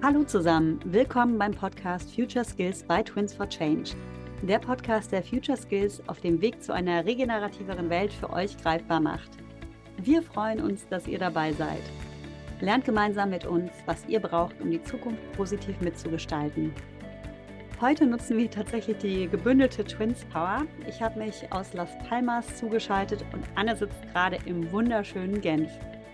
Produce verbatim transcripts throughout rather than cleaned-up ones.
Hallo zusammen, willkommen beim Podcast Future Skills by Twins for Change. Der Podcast, der Future Skills auf dem Weg zu einer regenerativeren Welt für euch greifbar macht. Wir freuen uns, dass ihr dabei seid. Lernt gemeinsam mit uns, was ihr braucht, um die Zukunft positiv mitzugestalten. Heute nutzen wir tatsächlich die gebündelte Twins Power. Ich habe mich aus Las Palmas zugeschaltet und Anne sitzt gerade im wunderschönen Genf.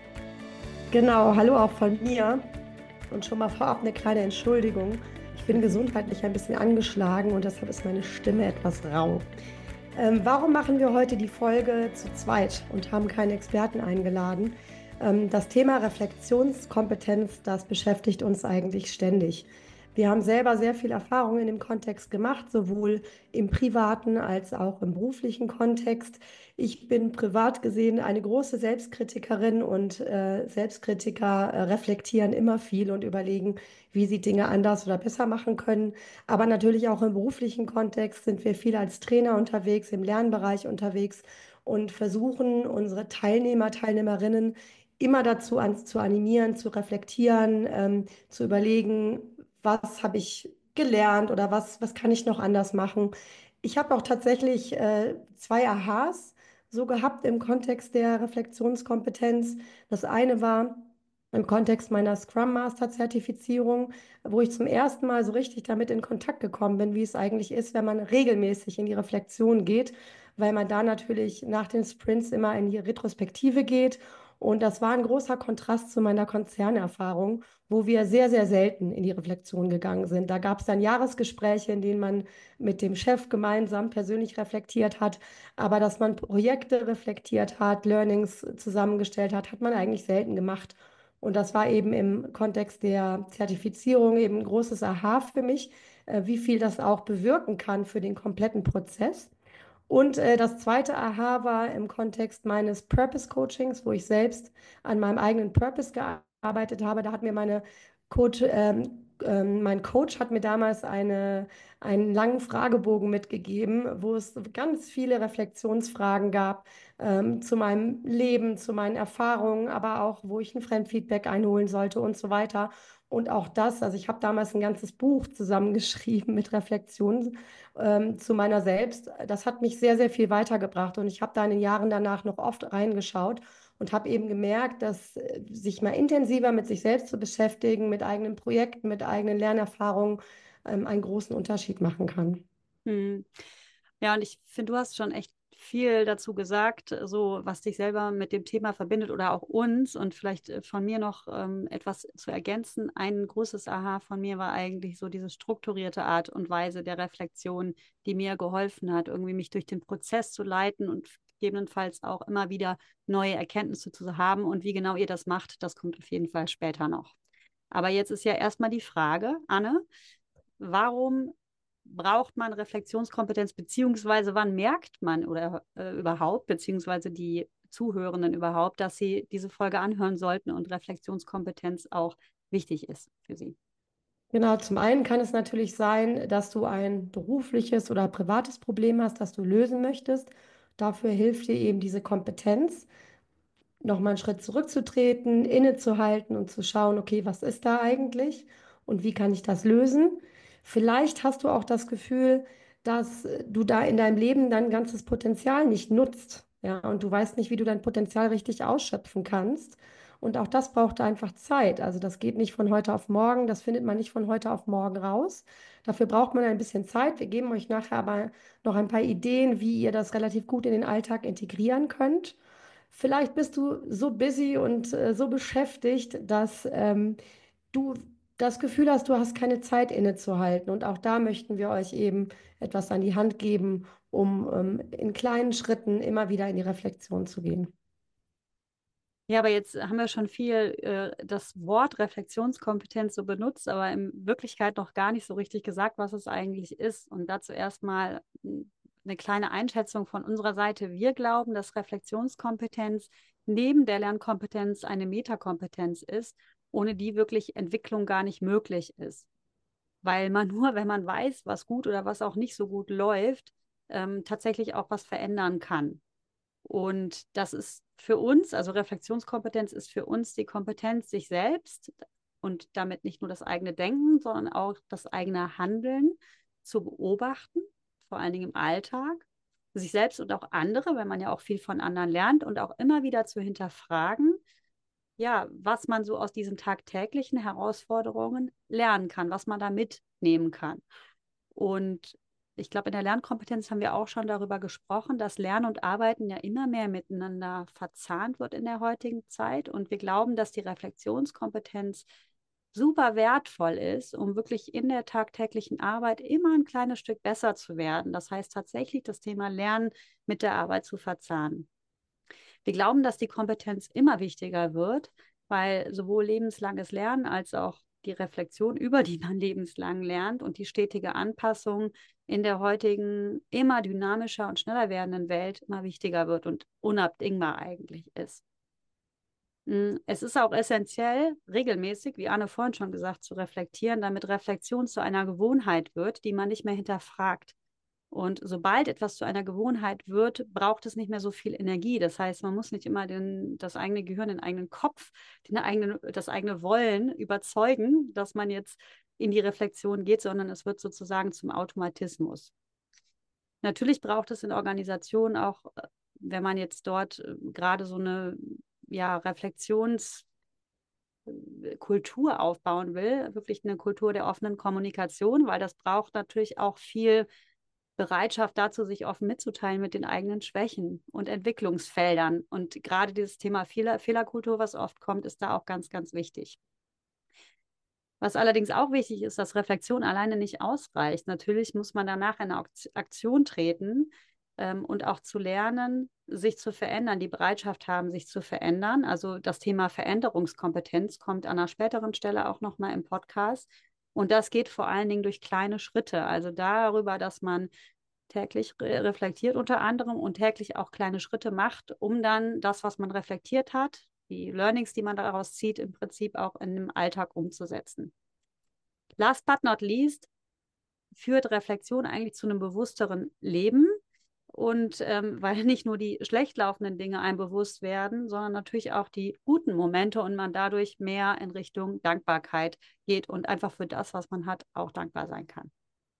Genau, hallo auch von mir. Und schon mal vorab eine kleine Entschuldigung. Ich bin gesundheitlich ein bisschen angeschlagen und deshalb ist meine Stimme etwas rau. Ähm, warum machen wir heute die Folge zu zweit und haben keine Experten eingeladen? Ähm, das Thema Reflexionskompetenz, das beschäftigt uns eigentlich ständig. Wir haben selber sehr viel Erfahrung in dem Kontext gemacht, sowohl im privaten als auch im beruflichen Kontext. Ich bin privat gesehen eine große Selbstkritikerin und äh, Selbstkritiker äh, reflektieren immer viel und überlegen, wie sie Dinge anders oder besser machen können. Aber natürlich auch im beruflichen Kontext sind wir viel als Trainer unterwegs, im Lernbereich unterwegs und versuchen unsere Teilnehmer, Teilnehmerinnen immer dazu an, zu animieren, zu reflektieren, ähm, zu überlegen, was habe ich gelernt oder was, was kann ich noch anders machen. Ich habe auch tatsächlich äh, zwei Aha's so gehabt im Kontext der Reflexionskompetenz. Das eine war im Kontext meiner Scrum Master Zertifizierung, wo ich zum ersten Mal so richtig damit in Kontakt gekommen bin, wie es eigentlich ist, wenn man regelmäßig in die Reflexion geht, weil man da natürlich nach den Sprints immer in die Retrospektive geht. Und das war ein großer Kontrast zu meiner Konzernerfahrung, wo wir sehr, sehr selten in die Reflexion gegangen sind. Da gab es dann Jahresgespräche, in denen man mit dem Chef gemeinsam persönlich reflektiert hat, aber dass man Projekte reflektiert hat, Learnings zusammengestellt hat, hat man eigentlich selten gemacht. Und das war eben im Kontext der Zertifizierung eben ein großes Aha für mich, äh, wie viel das auch bewirken kann für den kompletten Prozess. Und äh, das zweite Aha war im Kontext meines Purpose-Coachings, wo ich selbst an meinem eigenen Purpose gearbeitet habe. Da hat mir meine Coach, ähm, ähm, mein Coach hat mir damals eine, einen langen Fragebogen mitgegeben, wo es ganz viele Reflexionsfragen gab ähm, zu meinem Leben, zu meinen Erfahrungen, aber auch, wo ich ein Fremdfeedback einholen sollte und so weiter. Und auch das, also ich habe damals ein ganzes Buch zusammengeschrieben mit Reflexionen ähm, zu meiner selbst. Das hat mich sehr, sehr viel weitergebracht und ich habe da in den Jahren danach noch oft reingeschaut und habe eben gemerkt, dass äh, sich mal intensiver mit sich selbst zu beschäftigen, mit eigenen Projekten, mit eigenen Lernerfahrungen ähm, einen großen Unterschied machen kann. Hm. Ja, und ich finde, du hast schon echt viel dazu gesagt, so was dich selber mit dem Thema verbindet oder auch uns. Und vielleicht äh, von mir noch ähm, etwas zu ergänzen. Ein großes Aha von mir war eigentlich so diese strukturierte Art und Weise der Reflexion, die mir geholfen hat, irgendwie mich durch den Prozess zu leiten und gegebenenfalls auch immer wieder neue Erkenntnisse zu haben. Und wie genau ihr das macht, das kommt auf jeden Fall später noch. Aber jetzt ist ja erstmal die Frage, Anne, warum braucht man Reflexionskompetenz, beziehungsweise wann merkt man oder äh, überhaupt, beziehungsweise die Zuhörenden überhaupt, dass sie diese Folge anhören sollten und Reflexionskompetenz auch wichtig ist für sie? Genau, zum einen kann es natürlich sein, dass du ein berufliches oder privates Problem hast, das du lösen möchtest. Dafür hilft dir eben diese Kompetenz, nochmal einen Schritt zurückzutreten, innezuhalten und zu schauen, okay, was ist da eigentlich und wie kann ich das lösen? Vielleicht hast du auch das Gefühl, dass äh, du da in deinem Leben dein ganzes Potenzial nicht nutzt, ja, und du weißt nicht, wie du dein Potenzial richtig ausschöpfen kannst. Und auch das braucht einfach Zeit. Also das geht nicht von heute auf morgen, das findet man nicht von heute auf morgen raus. Dafür braucht man ein bisschen Zeit. Wir geben euch nachher aber noch ein paar Ideen, wie ihr das relativ gut in den Alltag integrieren könnt. Vielleicht bist du so busy und äh, so beschäftigt, dass ähm, du das Gefühl hast, du hast keine Zeit innezuhalten. Und auch da möchten wir euch eben etwas an die Hand geben, um ähm, in kleinen Schritten immer wieder in die Reflexion zu gehen. Ja, aber jetzt haben wir schon viel äh, das Wort Reflexionskompetenz so benutzt, aber in Wirklichkeit noch gar nicht so richtig gesagt, was es eigentlich ist. Und dazu erstmal mh, eine kleine Einschätzung von unserer Seite. Wir glauben, dass Reflexionskompetenz neben der Lernkompetenz eine Metakompetenz ist, ohne die wirklich Entwicklung gar nicht möglich ist. Weil man nur, wenn man weiß, was gut oder was auch nicht so gut läuft, ähm, tatsächlich auch was verändern kann. Und das ist für uns, also Reflexionskompetenz ist für uns die Kompetenz, sich selbst und damit nicht nur das eigene Denken, sondern auch das eigene Handeln zu beobachten, vor allen Dingen im Alltag, sich selbst und auch andere, weil man ja auch viel von anderen lernt und auch immer wieder zu hinterfragen, ja, was man so aus diesen tagtäglichen Herausforderungen lernen kann, was man da mitnehmen kann. Und ich glaube, in der Lernkompetenz haben wir auch schon darüber gesprochen, dass Lernen und Arbeiten ja immer mehr miteinander verzahnt wird in der heutigen Zeit. Und wir glauben, dass die Reflexionskompetenz super wertvoll ist, um wirklich in der tagtäglichen Arbeit immer ein kleines Stück besser zu werden. Das heißt tatsächlich, das Thema Lernen mit der Arbeit zu verzahnen. Wir glauben, dass die Kompetenz immer wichtiger wird, weil sowohl lebenslanges Lernen als auch die Reflexion, über die man lebenslang lernt und die stetige Anpassung in der heutigen immer dynamischer und schneller werdenden Welt immer wichtiger wird und unabdingbar eigentlich ist. Mm, Es ist auch essentiell, regelmäßig, wie Anne vorhin schon gesagt, zu reflektieren, damit Reflexion zu einer Gewohnheit wird, die man nicht mehr hinterfragt. Und sobald etwas zu einer Gewohnheit wird, braucht es nicht mehr so viel Energie. Das heißt, man muss nicht immer den, das eigene Gehirn, den eigenen Kopf, den eigenen, das eigene Wollen überzeugen, dass man jetzt in die Reflexion geht, sondern es wird sozusagen zum Automatismus. Natürlich braucht es in Organisationen auch, äh, wenn man jetzt dort äh, gerade so eine ja, Reflexionskultur aufbauen will, wirklich eine Kultur der offenen Kommunikation, weil das braucht natürlich auch viel Bereitschaft dazu, sich offen mitzuteilen mit den eigenen Schwächen und Entwicklungsfeldern. Und gerade dieses Thema Fehler, Fehlerkultur, was oft kommt, ist da auch ganz, ganz wichtig. Was allerdings auch wichtig ist, dass Reflexion alleine nicht ausreicht. Natürlich muss man danach in eine Aktion treten ähm, und auch zu lernen, sich zu verändern, die Bereitschaft haben, sich zu verändern. Also das Thema Veränderungskompetenz kommt an einer späteren Stelle auch nochmal im Podcast. Und das geht vor allen Dingen durch kleine Schritte. Also darüber, dass man täglich re reflektiert unter anderem und täglich auch kleine Schritte macht, um dann das, was man reflektiert hat, die Learnings, die man daraus zieht, im Prinzip auch in den Alltag umzusetzen. Last but not least führt Reflexion eigentlich zu einem bewussteren Leben. Und ähm, weil nicht nur die schlecht laufenden Dinge einem bewusst werden, sondern natürlich auch die guten Momente und man dadurch mehr in Richtung Dankbarkeit geht und einfach für das, was man hat, auch dankbar sein kann.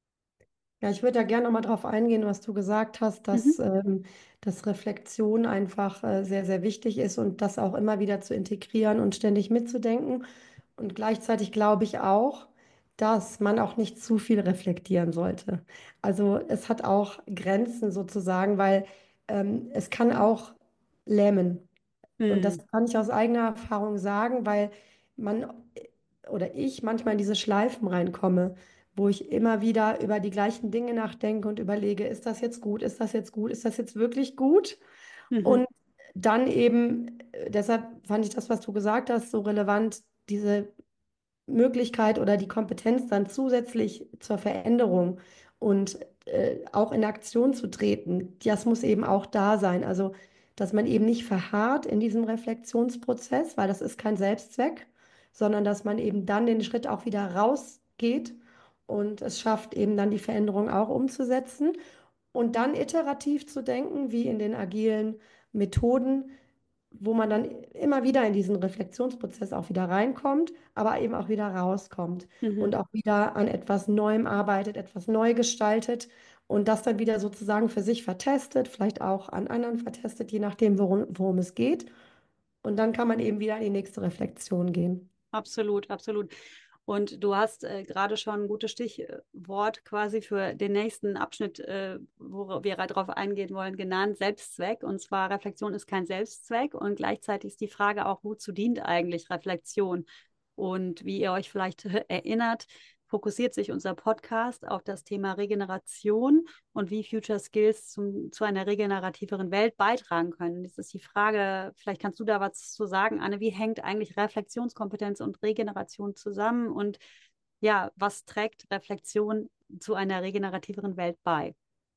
Ja, ich würde da gerne nochmal drauf eingehen, was du gesagt hast, Mhm. dass, ähm, dass Reflexion einfach äh, sehr, sehr wichtig ist und das auch immer wieder zu integrieren und ständig mitzudenken. Und gleichzeitig glaube ich auch, dass man auch nicht zu viel reflektieren sollte. Also es hat auch Grenzen sozusagen, weil ähm, es kann auch lähmen. Und das Hm. kann ich aus eigener Erfahrung sagen, weil man oder ich manchmal in diese Schleifen reinkomme, wo ich immer wieder über die gleichen Dinge nachdenke und überlege, ist das jetzt gut, ist das jetzt gut, ist das jetzt wirklich gut? Mhm. Und dann eben, äh, deshalb fand ich das, was du gesagt hast, so relevant, diese Möglichkeit oder die Kompetenz dann zusätzlich zur Veränderung und äh, auch in Aktion zu treten, das muss eben auch da sein. Also, dass man eben nicht verharrt in diesem Reflexionsprozess, weil das ist kein Selbstzweck, sondern dass man eben dann den Schritt auch wieder rausgeht und es schafft, eben dann die Veränderung auch umzusetzen und dann iterativ zu denken, wie in den agilen Methoden, wo man dann immer wieder in diesen Reflexionsprozess auch wieder reinkommt, aber eben auch wieder rauskommt Mhm. und auch wieder an etwas Neuem arbeitet, etwas neu gestaltet und das dann wieder sozusagen für sich vertestet, vielleicht auch an anderen vertestet, je nachdem, worum, worum es geht. Und dann kann man eben wieder in die nächste Reflexion gehen. Absolut, absolut. Und du hast äh, gerade schon ein gutes Stichwort quasi für den nächsten Abschnitt, äh, wo wir darauf eingehen wollen, genannt, Selbstzweck. Und zwar Reflexion ist kein Selbstzweck und gleichzeitig ist die Frage auch, wozu dient eigentlich Reflexion? Und wie ihr euch vielleicht erinnert, fokussiert sich unser Podcast auf das Thema Regeneration und wie Future Skills zum, zu einer regenerativeren Welt beitragen können. Jetzt ist die Frage, vielleicht kannst du da was zu sagen, Anne, wie hängt eigentlich Reflexionskompetenz und Regeneration zusammen und ja, was trägt Reflexion zu einer regenerativeren Welt bei?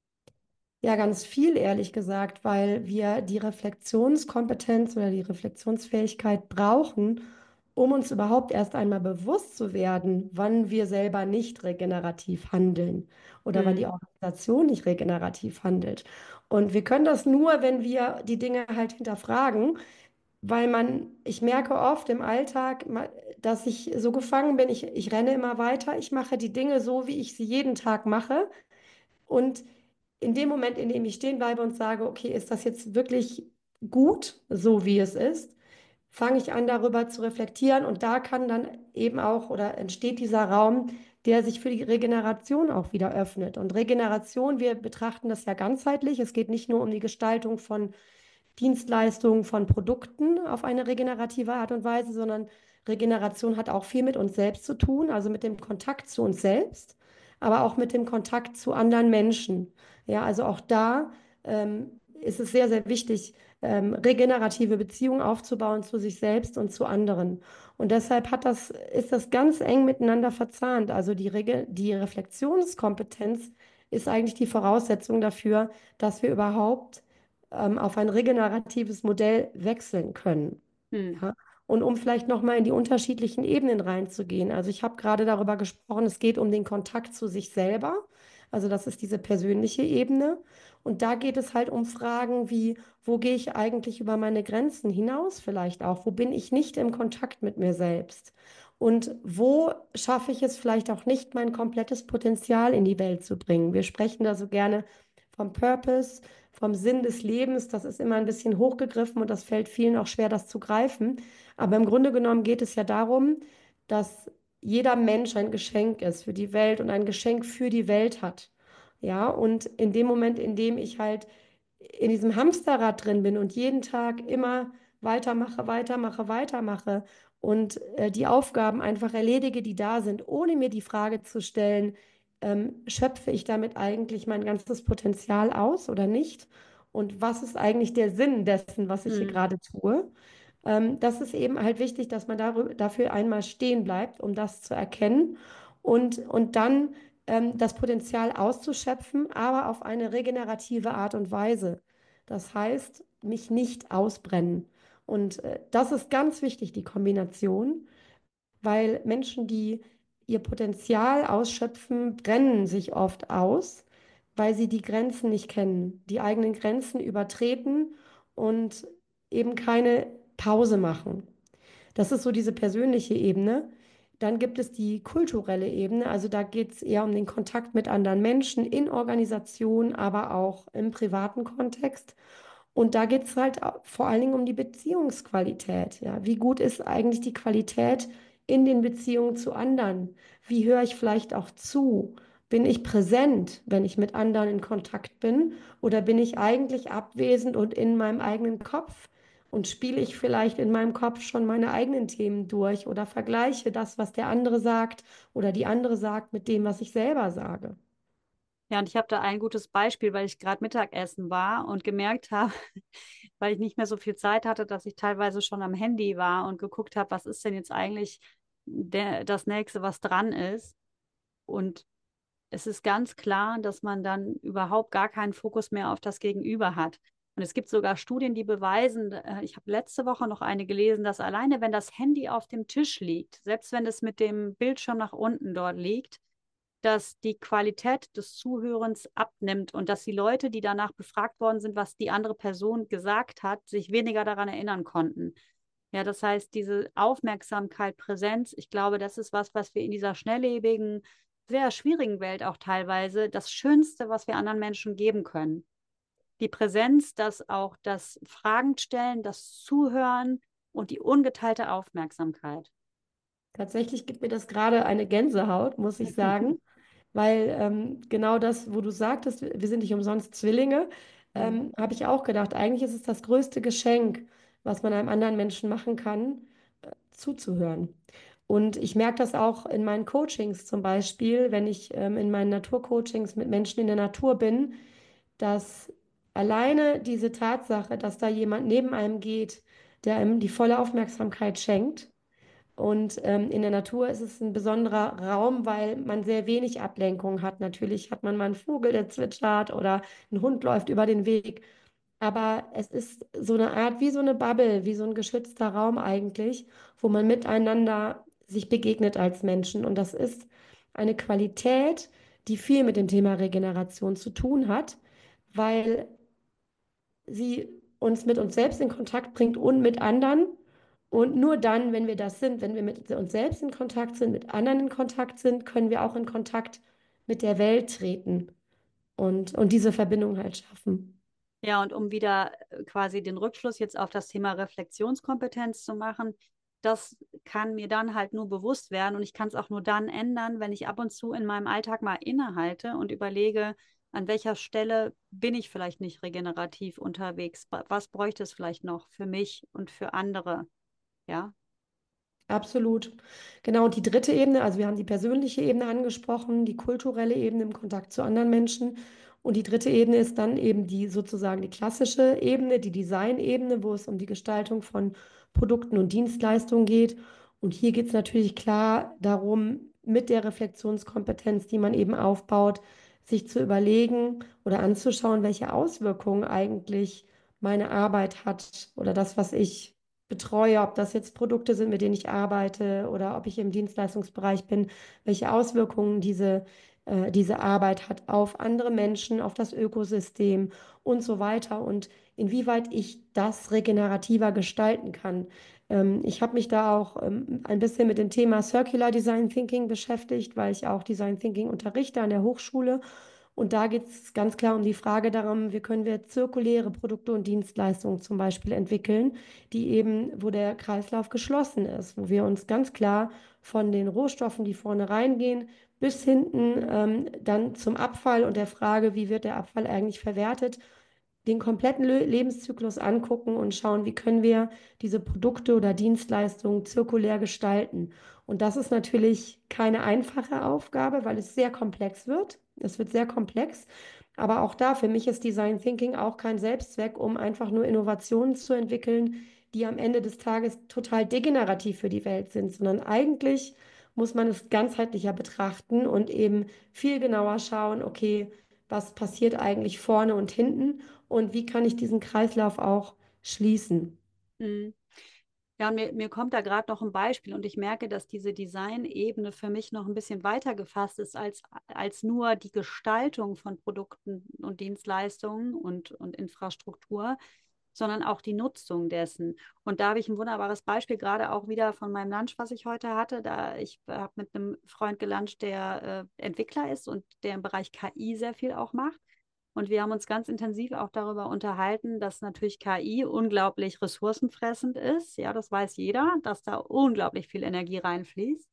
Ja, ganz viel, ehrlich gesagt, weil wir die Reflexionskompetenz oder die Reflexionsfähigkeit brauchen, um uns überhaupt erst einmal bewusst zu werden, wann wir selber nicht regenerativ handeln oder wann Hm. die Organisation nicht regenerativ handelt. Und wir können das nur, wenn wir die Dinge halt hinterfragen. weil man, ich merke oft im Alltag, ma- dass ich so gefangen bin, ich, ich renne immer weiter, ich mache die Dinge so, wie ich sie jeden Tag mache. Und in dem Moment, in dem ich stehen bleibe und sage, okay, ist das jetzt wirklich gut, so wie es ist, fange ich an, darüber zu reflektieren und da kann dann eben auch oder entsteht dieser Raum, der sich für die Regeneration auch wieder öffnet. Und Regeneration, wir betrachten das ja ganzheitlich. Es geht nicht nur um die Gestaltung von Dienstleistungen, von Produkten auf eine regenerative Art und Weise, sondern Regeneration hat auch viel mit uns selbst zu tun, also mit dem Kontakt zu uns selbst, aber auch mit dem Kontakt zu anderen Menschen. Ja, also auch da ähm, ist es sehr, sehr wichtig, ähm, regenerative Beziehungen aufzubauen zu sich selbst und zu anderen. Und deshalb hat das, ist das ganz eng miteinander verzahnt. Also die, Rege die Reflexionskompetenz ist eigentlich die Voraussetzung dafür, dass wir überhaupt ähm, auf ein regeneratives Modell wechseln können. Hm. Ja? Und um vielleicht nochmal in die unterschiedlichen Ebenen reinzugehen. Also ich habe gerade darüber gesprochen, es geht um den Kontakt zu sich selber. Also das ist diese persönliche Ebene. Und da geht es halt um Fragen wie, wo gehe ich eigentlich über meine Grenzen hinaus vielleicht auch? Wo bin ich nicht im Kontakt mit mir selbst? Und wo schaffe ich es vielleicht auch nicht, mein komplettes Potenzial in die Welt zu bringen? Wir sprechen da so gerne vom Purpose, vom Sinn des Lebens. Das ist immer ein bisschen hochgegriffen und das fällt vielen auch schwer, das zu greifen. Aber im Grunde genommen geht es ja darum, dass jeder Mensch ein Geschenk ist für die Welt und ein Geschenk für die Welt hat. Ja, und in dem Moment, in dem ich halt in diesem Hamsterrad drin bin und jeden Tag immer weitermache, weitermache, weitermache und äh, die Aufgaben einfach erledige, die da sind, ohne mir die Frage zu stellen, ähm, schöpfe ich damit eigentlich mein ganzes Potenzial aus oder nicht? Und was ist eigentlich der Sinn dessen, was ich hier Hm. gerade tue? Ähm, das ist eben halt wichtig, dass man darüber, dafür einmal stehen bleibt, um das zu erkennen und, und dann ähm, das Potenzial auszuschöpfen, aber auf eine regenerative Art und Weise. Das heißt, mich nicht ausbrennen. Und äh, das ist ganz wichtig, die Kombination, weil Menschen, die ihr Potenzial ausschöpfen, brennen sich oft aus, weil sie die Grenzen nicht kennen, die eigenen Grenzen übertreten und eben keine Pause machen. Das ist so diese persönliche Ebene. Dann gibt es die kulturelle Ebene, also da geht es eher um den Kontakt mit anderen Menschen in Organisationen, aber auch im privaten Kontext. Und da geht es halt au- vor allen Dingen um die Beziehungsqualität. Ja, wie gut ist eigentlich die Qualität in den Beziehungen zu anderen? Wie höre ich vielleicht auch zu? Bin ich präsent, wenn ich mit anderen in Kontakt bin? Oder bin ich eigentlich abwesend und in meinem eigenen Kopf? Und spiele ich vielleicht in meinem Kopf schon meine eigenen Themen durch oder vergleiche das, was der andere sagt oder die andere sagt, mit dem, was ich selber sage? Ja, und ich habe da ein gutes Beispiel, weil ich gerade Mittagessen war und gemerkt habe, weil ich nicht mehr so viel Zeit hatte, dass ich teilweise schon am Handy war und geguckt habe, was ist denn jetzt eigentlich der, das Nächste, was dran ist. Und es ist ganz klar, dass man dann überhaupt gar keinen Fokus mehr auf das Gegenüber hat. Und es gibt sogar Studien, die beweisen, äh, ich habe letzte Woche noch eine gelesen, dass alleine wenn das Handy auf dem Tisch liegt, selbst wenn es mit dem Bildschirm nach unten dort liegt, dass die Qualität des Zuhörens abnimmt und dass die Leute, die danach befragt worden sind, was die andere Person gesagt hat, sich weniger daran erinnern konnten. Ja, das heißt, diese Aufmerksamkeit, Präsenz, ich glaube, das ist was, was wir in dieser schnelllebigen, sehr schwierigen Welt auch teilweise das Schönste, was wir anderen Menschen geben können. Die Präsenz, das auch das Fragen stellen, das Zuhören und die ungeteilte Aufmerksamkeit. Tatsächlich gibt mir das gerade eine Gänsehaut, muss ich sagen, weil ähm, genau das, wo du sagtest, wir sind nicht umsonst Zwillinge, Hm. ähm, habe ich auch gedacht, eigentlich ist es das größte Geschenk, was man einem anderen Menschen machen kann, zuzuhören. Und ich merke das auch in meinen Coachings zum Beispiel, wenn ich ähm, in meinen Naturcoachings mit Menschen in der Natur bin, dass alleine diese Tatsache, dass da jemand neben einem geht, der einem die volle Aufmerksamkeit schenkt, und ähm, in der Natur ist es ein besonderer Raum, weil man sehr wenig Ablenkung hat. Natürlich hat man mal einen Vogel, der zwitschert oder ein Hund läuft über den Weg. Aber es ist so eine Art wie so eine Bubble, wie so ein geschützter Raum eigentlich, wo man miteinander sich begegnet als Menschen. Und das ist eine Qualität, die viel mit dem Thema Regeneration zu tun hat, weil sie uns mit uns selbst in Kontakt bringt und mit anderen. Und nur dann, wenn wir das sind, wenn wir mit uns selbst in Kontakt sind, mit anderen in Kontakt sind, können wir auch in Kontakt mit der Welt treten und, und diese Verbindung halt schaffen. Ja, und um wieder äh, quasi den Rückschluss jetzt auf das Thema Reflexionskompetenz zu machen, das kann mir dann halt nur bewusst werden und ich kann es auch nur dann ändern, wenn ich ab und zu in meinem Alltag mal innehalte und überlege, an welcher Stelle bin ich vielleicht nicht regenerativ unterwegs? Was bräuchte es vielleicht noch für mich und für andere? Ja. Absolut. Genau, und die dritte Ebene, also wir haben die persönliche Ebene angesprochen, die kulturelle Ebene im Kontakt zu anderen Menschen. Und die dritte Ebene ist dann eben die sozusagen die klassische Ebene, die Design-Ebene, wo es um die Gestaltung von Produkten und Dienstleistungen geht. Und hier geht es natürlich klar darum, mit der Reflexionskompetenz, die man eben aufbaut, sich zu überlegen oder anzuschauen, welche Auswirkungen eigentlich meine Arbeit hat oder das, was ich betreue, ob das jetzt Produkte sind, mit denen ich arbeite oder ob ich im Dienstleistungsbereich bin, welche Auswirkungen diese, äh, diese Arbeit hat auf andere Menschen, auf das Ökosystem und so weiter und inwieweit ich das regenerativer gestalten kann. Ähm, ich habe mich da auch ähm, ein bisschen mit dem Thema Circular Design Thinking beschäftigt, weil ich auch Design Thinking unterrichte an der Hochschule. Und da geht es ganz klar um die Frage darum, wie können wir zirkuläre Produkte und Dienstleistungen zum Beispiel entwickeln, die eben, wo der Kreislauf geschlossen ist, wo wir uns ganz klar von den Rohstoffen, die vorne reingehen, bis hinten ähm, dann zum Abfall und der Frage, wie wird der Abfall eigentlich verwertet, den kompletten Le Lebenszyklus angucken und schauen, wie können wir diese Produkte oder Dienstleistungen zirkulär gestalten. Und das ist natürlich keine einfache Aufgabe, weil es sehr komplex wird. Es wird sehr komplex. Aber auch da, für mich ist Design Thinking auch kein Selbstzweck, um einfach nur Innovationen zu entwickeln, die am Ende des Tages total degenerativ für die Welt sind, sondern eigentlich muss man es ganzheitlicher betrachten und eben viel genauer schauen, okay, was passiert eigentlich vorne und hinten und wie kann ich diesen Kreislauf auch schließen. Mhm. Ja, und mir, mir kommt da gerade noch ein Beispiel und ich merke, dass diese Design-Ebene für mich noch ein bisschen weiter gefasst ist als, als nur die Gestaltung von Produkten und Dienstleistungen und, und Infrastruktur, sondern auch die Nutzung dessen. Und da habe ich ein wunderbares Beispiel, gerade auch wieder von meinem Lunch, was ich heute hatte. Da ich habe mit einem Freund geluncht, der äh, Entwickler ist und der im Bereich K I sehr viel auch macht. Und wir haben uns ganz intensiv auch darüber unterhalten, dass natürlich K I unglaublich ressourcenfressend ist. Ja, das weiß jeder, dass da unglaublich viel Energie reinfließt.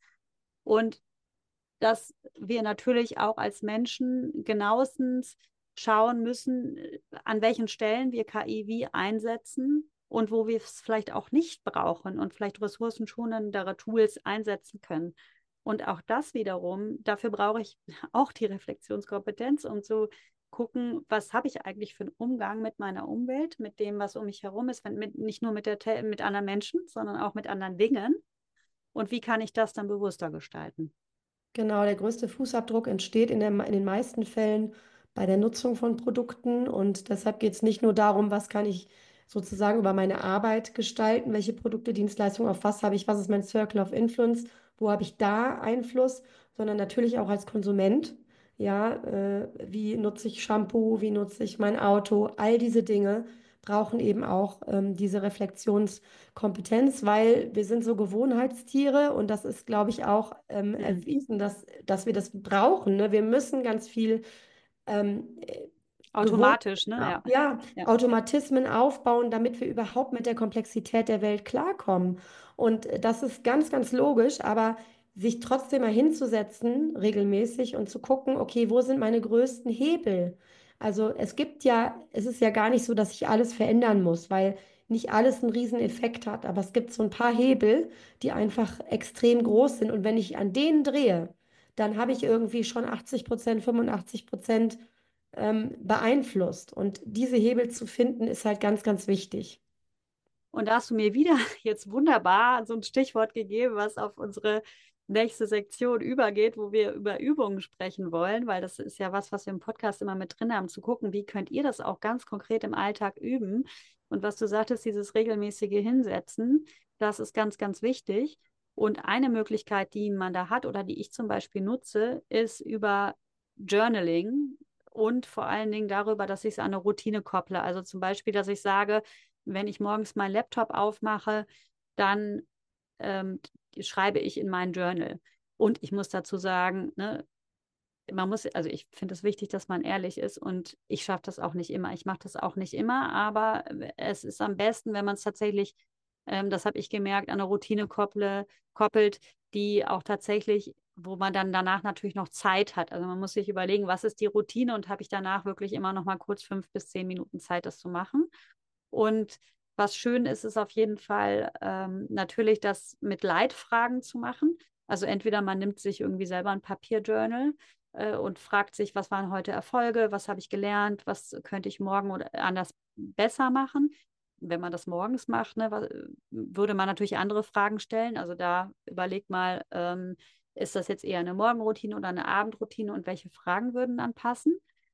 Und dass wir natürlich auch als Menschen genauestens schauen müssen, an welchen Stellen wir K I wie einsetzen und wo wir es vielleicht auch nicht brauchen und vielleicht ressourcenschonendere Tools einsetzen können. Und auch das wiederum, dafür brauche ich auch die Reflexionskompetenz, um zu gucken, was habe ich eigentlich für einen Umgang mit meiner Umwelt, mit dem, was um mich herum ist, mit, nicht nur mit, der, mit anderen Menschen, sondern auch mit anderen Dingen. Und wie kann ich das dann bewusster gestalten? Genau, der größte Fußabdruck entsteht in der, in den meisten Fällen bei der Nutzung von Produkten und deshalb geht es nicht nur darum, was kann ich sozusagen über meine Arbeit gestalten, welche Produkte, Dienstleistungen, auf was habe ich, was ist mein Circle of Influence, wo habe ich da Einfluss, sondern natürlich auch als Konsument. Ja, äh, wie nutze ich Shampoo, wie nutze ich mein Auto, all diese Dinge brauchen eben auch ähm, diese Reflexionskompetenz, weil wir sind so Gewohnheitstiere und das ist, glaube ich, auch ähm, Mhm. erwiesen, dass, dass wir das brauchen. Ne? Wir müssen ganz viel ähm, äh, Gewohnheiten, Automatisch, ne? Ja. ja, Ja. Automatismen aufbauen, damit wir überhaupt mit der Komplexität der Welt klarkommen. Und äh, das ist ganz, ganz logisch, aber sich trotzdem mal hinzusetzen, regelmäßig und zu gucken, okay, wo sind meine größten Hebel? Also es gibt ja, es ist ja gar nicht so, dass ich alles verändern muss, weil nicht alles einen riesen Effekt hat, aber es gibt so ein paar Hebel, die einfach extrem groß sind. Und wenn ich an denen drehe, dann habe ich irgendwie schon achtzig Prozent, fünfundachtzig Prozent ähm, beeinflusst. Und diese Hebel zu finden, ist halt ganz, ganz wichtig. Und da hast du mir wieder jetzt wunderbar so ein Stichwort gegeben, was auf unsere nächste Sektion übergeht, wo wir über Übungen sprechen wollen, weil das ist ja was, was wir im Podcast immer mit drin haben, zu gucken, wie könnt ihr das auch ganz konkret im Alltag üben. Und was du sagtest, dieses regelmäßige Hinsetzen, das ist ganz, ganz wichtig. Und eine Möglichkeit, die man da hat oder die ich zum Beispiel nutze, ist über Journaling und vor allen Dingen darüber, dass ich es an eine Routine kopple. Also zum Beispiel, dass ich sage, wenn ich morgens meinen Laptop aufmache, dann ähm, schreibe ich in mein Journal. Und ich muss dazu sagen, ne, man muss, also ich finde es wichtig, dass man ehrlich ist und ich schaffe das auch nicht immer. Ich mache das auch nicht immer, aber es ist am besten, wenn man es tatsächlich, ähm, das habe ich gemerkt, an eine Routine kopple, koppelt, die auch tatsächlich, wo man dann danach natürlich noch Zeit hat. Also man muss sich überlegen, was ist die Routine und habe ich danach wirklich immer noch mal kurz fünf bis zehn Minuten Zeit, das zu machen. Und was schön ist, ist auf jeden Fall ähm, natürlich das mit Leitfragen zu machen. Also entweder man nimmt sich irgendwie selber ein Papierjournal äh, und fragt sich, was waren heute Erfolge, was habe ich gelernt, was könnte ich morgen oder anders besser machen. Wenn man das morgens macht, ne, was, würde man natürlich andere Fragen stellen. Also da überlegt mal, ähm, ist das jetzt eher eine Morgenroutine oder eine Abendroutine und welche Fragen würden dann passen?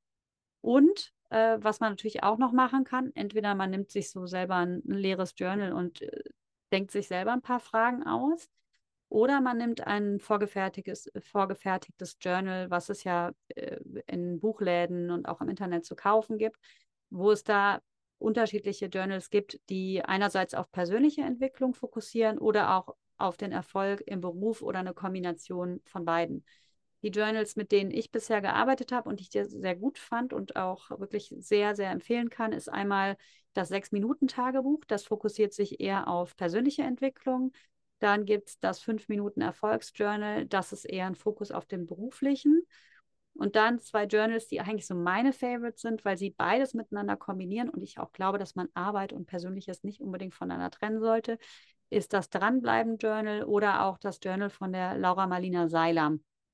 Und äh, was man natürlich auch noch machen kann, entweder man nimmt sich so selber ein, ein leeres Journal und äh, denkt sich selber ein paar Fragen aus, oder man nimmt ein vorgefertigtes, vorgefertigtes Journal, was es ja äh, in Buchläden und auch im Internet zu kaufen gibt, wo es da unterschiedliche Journals gibt, die einerseits auf persönliche Entwicklung fokussieren oder auch auf den Erfolg im Beruf oder eine Kombination von beiden. Die Journals, mit denen ich bisher gearbeitet habe und die ich sehr gut fand und auch wirklich sehr, sehr empfehlen kann, ist einmal das Sechs-Minuten-Tagebuch. Das fokussiert sich eher auf persönliche Entwicklung. Dann gibt es das Fünf-Minuten-Erfolgsjournal. Das ist eher ein Fokus auf den beruflichen. Und dann zwei Journals, die eigentlich so meine Favorites sind, weil sie beides miteinander kombinieren und ich auch glaube, dass man Arbeit und Persönliches nicht unbedingt voneinander trennen sollte, ist das Dranbleiben-Journal oder auch das Journal von der Laura Marlina Seiler,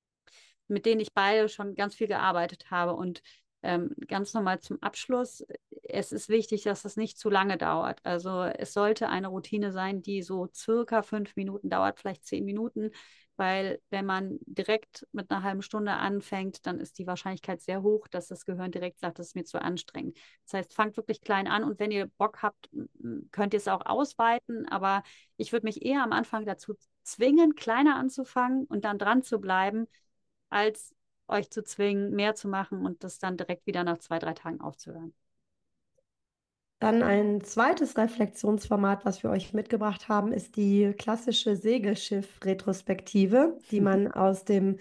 mit denen ich beide schon ganz viel gearbeitet habe. Und ähm, ganz nochmal zum Abschluss, es ist wichtig, dass es nicht zu lange dauert. Also es sollte eine Routine sein, die so circa fünf Minuten dauert, vielleicht zehn Minuten, weil wenn man direkt mit einer halben Stunde anfängt, dann ist die Wahrscheinlichkeit sehr hoch, dass das Gehirn direkt sagt, das ist mir zu anstrengend. Das heißt, fangt wirklich klein an und wenn ihr Bock habt, könnt ihr es auch ausweiten, aber ich würde mich eher am Anfang dazu zwingen, kleiner anzufangen und dann dran zu bleiben, als euch zu zwingen, mehr zu machen und das dann direkt wieder nach zwei, drei Tagen aufzuhören. Dann ein zweites Reflexionsformat, was wir euch mitgebracht haben, ist die klassische Segelschiff-Retrospektive, die man aus dem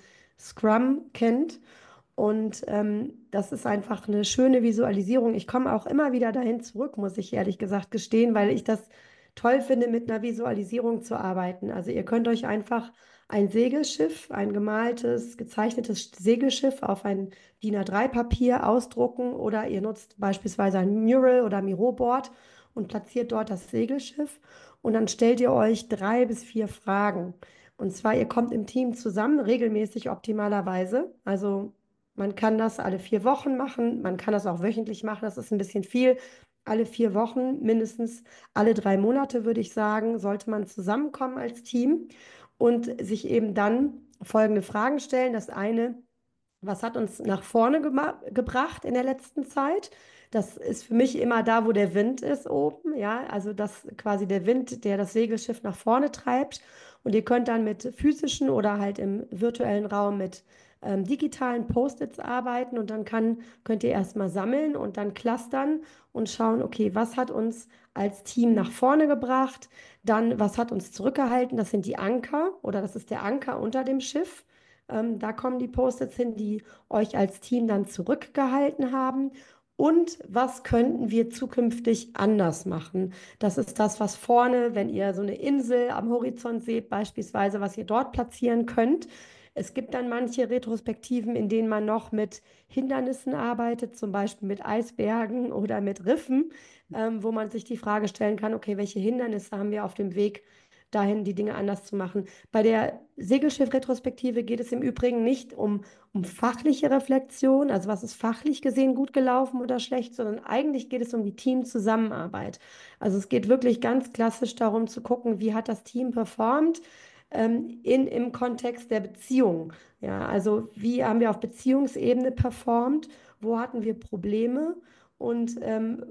Scrum kennt. Und ähm, das ist einfach eine schöne Visualisierung. Ich komme auch immer wieder dahin zurück, muss ich ehrlich gesagt gestehen, weil ich das toll finde, mit einer Visualisierung zu arbeiten. Also ihr könnt euch einfach ein Segelschiff, ein gemaltes, gezeichnetes Segelschiff auf ein DIN A drei Papier ausdrucken oder ihr nutzt beispielsweise ein Mural oder Miroboard und platziert dort das Segelschiff und dann stellt ihr euch drei bis vier Fragen. Und zwar, ihr kommt im Team zusammen, regelmäßig optimalerweise. Also man kann das alle vier Wochen machen, man kann das auch wöchentlich machen, das ist ein bisschen viel. Alle vier Wochen, mindestens alle drei Monate, würde ich sagen, sollte man zusammenkommen als Team und sich eben dann folgende Fragen stellen. Das eine: Was hat uns nach vorne gema- gebracht in der letzten Zeit? Das ist für mich immer da, wo der Wind ist oben, ja, also das quasi der Wind, der das Segelschiff nach vorne treibt. Und ihr könnt dann mit physischen oder halt im virtuellen Raum mit ähm, digitalen Post-its arbeiten und dann kann, könnt ihr erstmal sammeln und dann clustern und schauen, okay, was hat uns als Team nach vorne gebracht? Dann, was hat uns zurückgehalten? Das sind die Anker oder das ist der Anker unter dem Schiff. Ähm, da kommen die Post-its hin, die euch als Team dann zurückgehalten haben. Und was könnten wir zukünftig anders machen? Das ist das, was vorne, wenn ihr so eine Insel am Horizont seht, beispielsweise, was ihr dort platzieren könnt. Es gibt dann manche Retrospektiven, in denen man noch mit Hindernissen arbeitet, zum Beispiel mit Eisbergen oder mit Riffen, ähm, wo man sich die Frage stellen kann, okay, welche Hindernisse haben wir auf dem Weg dahin, die Dinge anders zu machen? Bei der Segelschiff-Retrospektive geht es im Übrigen nicht um, um fachliche Reflexion, also was ist fachlich gesehen gut gelaufen oder schlecht, sondern eigentlich geht es um die Teamzusammenarbeit. Also es geht wirklich ganz klassisch darum zu gucken, wie hat das Team performt ähm, in, im Kontext der Beziehung. Ja, also wie haben wir auf Beziehungsebene performt, wo hatten wir Probleme und ähm,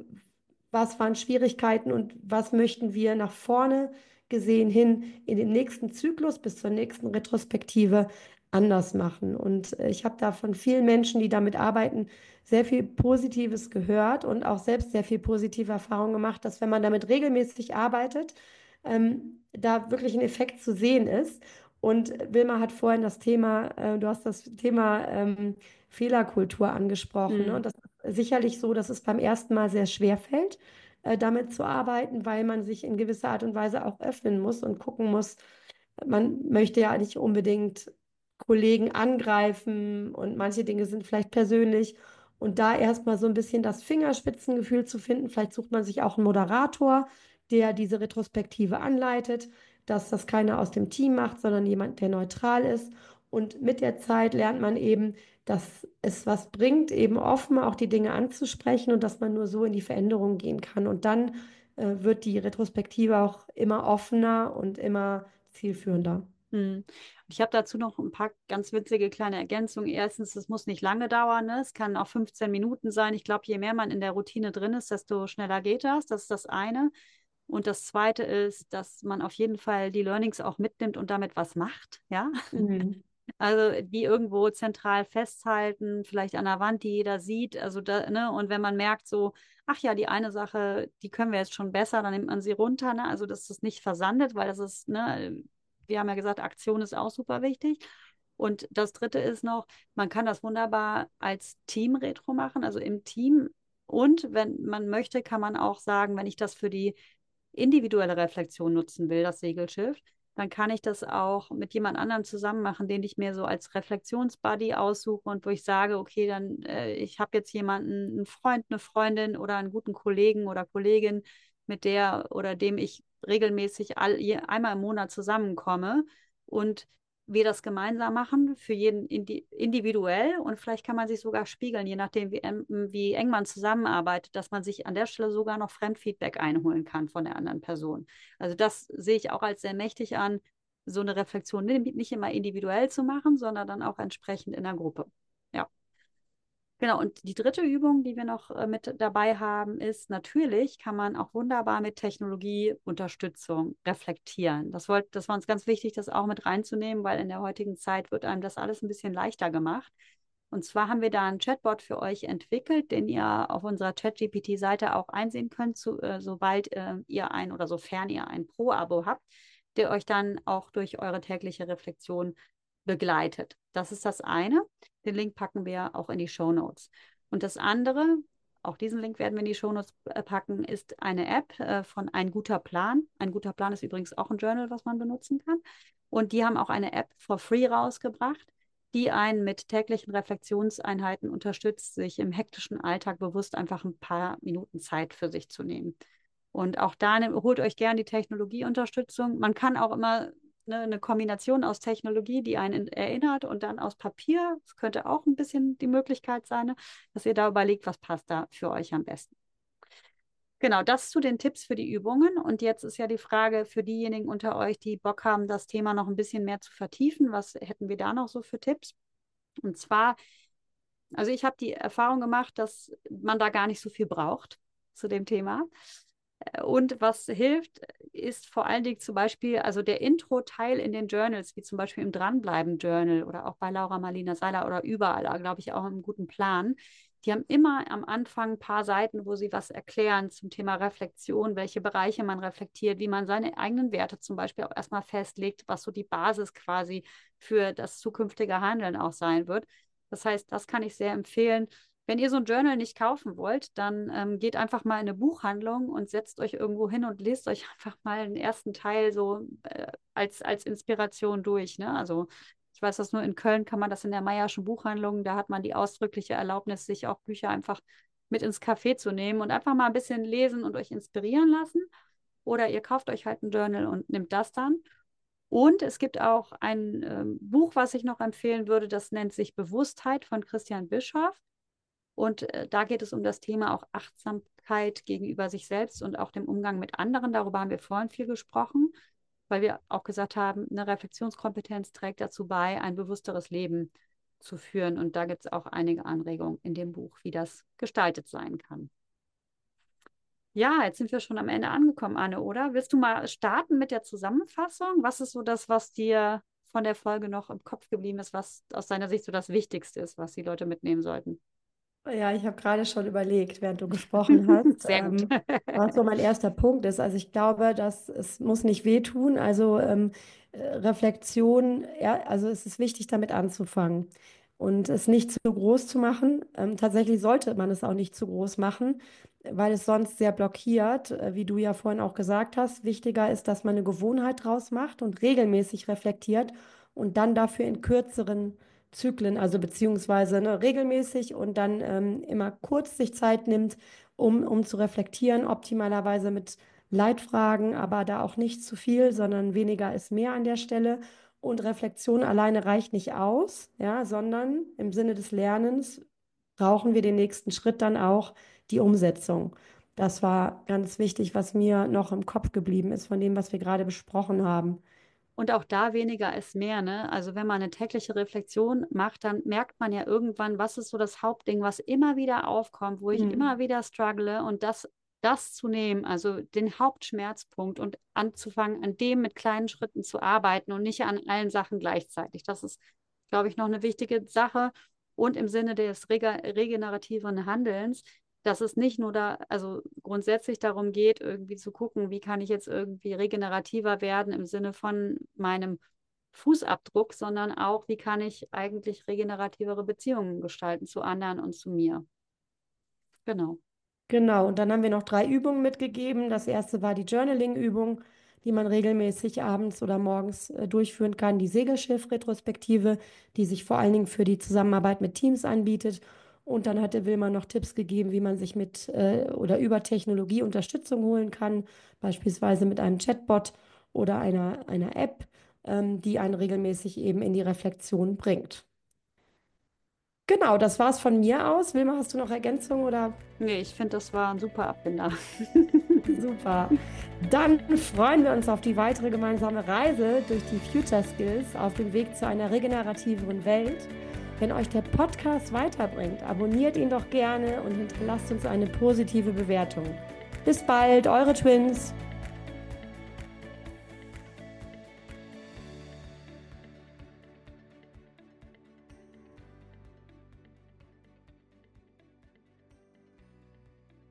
was waren Schwierigkeiten und was möchten wir nach vorne gesehen hin in den nächsten Zyklus bis zur nächsten Retrospektive anders machen. Und äh, ich habe da von vielen Menschen, die damit arbeiten, sehr viel Positives gehört und auch selbst sehr viel positive Erfahrungen gemacht, dass wenn man damit regelmäßig arbeitet, ähm, da wirklich ein Effekt zu sehen ist. Und Wilma hat vorhin das Thema, äh, du hast das Thema ähm, Fehlerkultur angesprochen. Ne? Mhm. Und das ist sicherlich so, dass es beim ersten Mal sehr schwer fällt, äh, damit zu arbeiten, weil man sich in gewisser Art und Weise auch öffnen muss und gucken muss. Man möchte ja nicht unbedingt Kollegen angreifen und manche Dinge sind vielleicht persönlich. Und da erstmal so ein bisschen das Fingerspitzengefühl zu finden, vielleicht sucht man sich auch einen Moderator, der diese Retrospektive anleitet, dass das keiner aus dem Team macht, sondern jemand, der neutral ist. Und mit der Zeit lernt man eben, dass es was bringt, eben offen auch die Dinge anzusprechen und dass man nur so in die Veränderung gehen kann. Und dann äh, wird die Retrospektive auch immer offener und immer zielführender. Mhm. Ich habe dazu noch ein paar ganz witzige kleine Ergänzungen. Erstens, es muss nicht lange dauern, ne? Es kann auch fünfzehn Minuten sein. Ich glaube, je mehr man in der Routine drin ist, desto schneller geht das. Das ist das eine. Und das zweite ist, dass man auf jeden Fall die Learnings auch mitnimmt und damit was macht. Ja, Mhm. also die irgendwo zentral festhalten, vielleicht an der Wand, die jeder sieht. Also da, ne, und wenn man merkt, so, ach ja, die eine Sache, die können wir jetzt schon besser, dann nimmt man sie runter, ne? Also dass das nicht versandet, weil das ist, ne, wir haben ja gesagt, Aktion ist auch super wichtig. Und das dritte ist noch, man kann das wunderbar als Team-Retro machen, also im Team. Und wenn man möchte, kann man auch sagen, wenn ich das für die individuelle Reflexion nutzen will, das Segelschiff, dann kann ich das auch mit jemand anderem zusammen machen, den ich mir so als Reflexionsbuddy aussuche und wo ich sage, okay, dann äh, ich habe jetzt jemanden, einen Freund, eine Freundin oder einen guten Kollegen oder Kollegin, mit der oder dem ich regelmäßig all, je, einmal im Monat zusammenkomme und wir das gemeinsam machen, für jeden indi individuell und vielleicht kann man sich sogar spiegeln, je nachdem, wie, wie eng man zusammenarbeitet, dass man sich an der Stelle sogar noch Fremdfeedback einholen kann von der anderen Person. Also das sehe ich auch als sehr mächtig an, so eine Reflexion nicht immer individuell zu machen, sondern dann auch entsprechend in der Gruppe. Ja. Genau, und die dritte Übung, die wir noch äh, mit dabei haben, ist, natürlich kann man auch wunderbar mit Technologieunterstützung reflektieren. Das, wollt, das war uns ganz wichtig, das auch mit reinzunehmen, weil in der heutigen Zeit wird einem das alles ein bisschen leichter gemacht. Und zwar haben wir da einen Chatbot für euch entwickelt, den ihr auf unserer ChatGPT-Seite auch einsehen könnt, zu, äh, sobald äh, ihr ein oder sofern ihr ein Pro-Abo habt, der euch dann auch durch eure tägliche Reflexion begleitet. Das ist das eine. Den Link packen wir auch in die Show Notes. Und das andere, auch diesen Link werden wir in die Show Notes packen, ist eine App äh, von Ein guter Plan. Ein guter Plan ist übrigens auch ein Journal, was man benutzen kann. Und die haben auch eine App for free rausgebracht, die einen mit täglichen Reflexionseinheiten unterstützt, sich im hektischen Alltag bewusst einfach ein paar Minuten Zeit für sich zu nehmen. Und auch da ne, holt euch gerne die Technologieunterstützung. Man kann auch immer ne, eine Kombination aus Technologie, die einen erinnert, und dann aus Papier. Das könnte auch ein bisschen die Möglichkeit sein, ne, dass ihr da überlegt, was passt da für euch am besten. Genau, das zu den Tipps für die Übungen. Und jetzt ist ja die Frage für diejenigen unter euch, die Bock haben, das Thema noch ein bisschen mehr zu vertiefen. Was hätten wir da noch so für Tipps? Und zwar, also ich habe die Erfahrung gemacht, dass man da gar nicht so viel braucht zu dem Thema. Und was hilft, ist vor allen Dingen zum Beispiel, also der Intro-Teil in den Journals, wie zum Beispiel im Dranbleiben-Journal oder auch bei Laura Marlina Seiler oder überall, glaube ich, auch einen guten Plan. Die haben immer am Anfang ein paar Seiten, wo sie was erklären zum Thema Reflexion, welche Bereiche man reflektiert, wie man seine eigenen Werte zum Beispiel auch erstmal festlegt, was so die Basis quasi für das zukünftige Handeln auch sein wird. Das heißt, das kann ich sehr empfehlen. Wenn ihr so ein Journal nicht kaufen wollt, dann ähm, geht einfach mal in eine Buchhandlung und setzt euch irgendwo hin und lest euch einfach mal den ersten Teil so äh, als, als Inspiration durch. Ne? Also ich weiß das nur, in Köln kann man das in der Mayer'schen Buchhandlung, da hat man die ausdrückliche Erlaubnis, sich auch Bücher einfach mit ins Café zu nehmen und einfach mal ein bisschen lesen und euch inspirieren lassen. Oder ihr kauft euch halt ein Journal und nimmt das dann. Und es gibt auch ein ähm, Buch, was ich noch empfehlen würde, das nennt sich Bewusstheit von Christian Bischoff. Und äh, da geht es um das Thema auch Achtsamkeit gegenüber sich selbst und auch dem Umgang mit anderen. Darüber haben wir vorhin viel gesprochen, weil wir auch gesagt haben, eine Reflexionskompetenz trägt dazu bei, ein bewussteres Leben zu führen. Und da gibt es auch einige Anregungen in dem Buch, wie das gestaltet sein kann. Ja, jetzt sind wir schon am Ende angekommen, Anne, oder? Willst du mal starten mit der Zusammenfassung? Was ist so das, was dir von der Folge noch im Kopf geblieben ist, was aus deiner Sicht so das Wichtigste ist, was die Leute mitnehmen sollten? Ja, ich habe gerade schon überlegt, während du gesprochen hast, Sehr gut. ähm, was so mein erster Punkt ist. Also ich glaube, dass es muss nicht wehtun. Also ähm, äh, Reflexion, ja, also es ist wichtig, damit anzufangen und es nicht zu groß zu machen. Ähm, tatsächlich sollte man es auch nicht zu groß machen, weil es sonst sehr blockiert, äh, wie du ja vorhin auch gesagt hast. Wichtiger ist, dass man eine Gewohnheit draus macht und regelmäßig reflektiert und dann dafür in kürzeren Zyklen, also beziehungsweise ne, regelmäßig und dann ähm, immer kurz sich Zeit nimmt, um, um zu reflektieren, optimalerweise mit Leitfragen, aber da auch nicht zu viel, sondern weniger ist mehr an der Stelle. Und Reflexion alleine reicht nicht aus, ja, sondern im Sinne des Lernens brauchen wir den nächsten Schritt dann auch die Umsetzung. Das war ganz wichtig, was mir noch im Kopf geblieben ist von dem, was wir gerade besprochen haben. Und auch da weniger ist mehr, ne? Also wenn man eine tägliche Reflexion macht, dann merkt man ja irgendwann, was ist so das Hauptding, was immer wieder aufkommt, wo ich immer Mhm. wieder struggle und das, das zu nehmen, also den Hauptschmerzpunkt und anzufangen, an dem mit kleinen Schritten zu arbeiten und nicht an allen Sachen gleichzeitig. Das ist, glaube ich, noch eine wichtige Sache. Und im Sinne des rega- regenerativen Handelns, dass es nicht nur da, also grundsätzlich darum geht, irgendwie zu gucken, wie kann ich jetzt irgendwie regenerativer werden im Sinne von meinem Fußabdruck, sondern auch, wie kann ich eigentlich regenerativere Beziehungen gestalten zu anderen und zu mir. Genau. Genau, und dann haben wir noch drei Übungen mitgegeben. Das erste war die Journaling-Übung, die man regelmäßig abends oder morgens äh, durchführen kann. Die Segelschiff-Retrospektive, die sich vor allen Dingen für die Zusammenarbeit mit Teams anbietet. Und dann hatte Wilma noch Tipps gegeben, wie man sich mit äh, oder über Technologie Unterstützung holen kann, beispielsweise mit einem Chatbot oder einer, einer App, ähm, die einen regelmäßig eben in die Reflexion bringt. Genau, das war's von mir aus. Wilma, hast du noch Ergänzungen oder? Nee, ich finde, das war ein super Abbinder. Super. Dann freuen wir uns auf die weitere gemeinsame Reise durch die Future Skills auf dem Weg zu einer regenerativeren Welt. Wenn euch der Podcast weiterbringt, abonniert ihn doch gerne und hinterlasst uns eine positive Bewertung. Bis bald, eure Twins.